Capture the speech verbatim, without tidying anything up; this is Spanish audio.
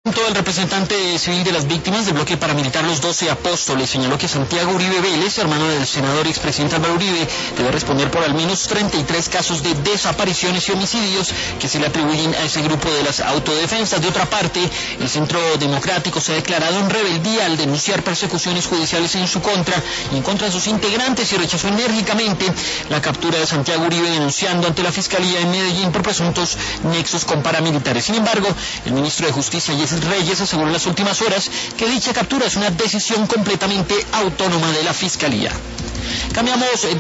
El representante civil de las víctimas del bloque paramilitar Los Doce Apóstoles señaló que Santiago Uribe Vélez, hermano del senador y expresidente Álvaro Uribe, debe responder por al menos treinta y tres casos de desapariciones y homicidios que se le atribuyen a ese grupo de las autodefensas. De otra parte, el Centro Democrático se ha declarado en rebeldía al denunciar persecuciones judiciales en su contra y en contra de sus integrantes y rechazó enérgicamente la captura de Santiago Uribe, denunciando ante la Fiscalía en Medellín por presuntos nexos con paramilitares. Sin embargo, el ministro de Justicia, Jesse Reyes, aseguró en las últimas horas que dicha captura es una decisión completamente autónoma de la Fiscalía. Cambiamos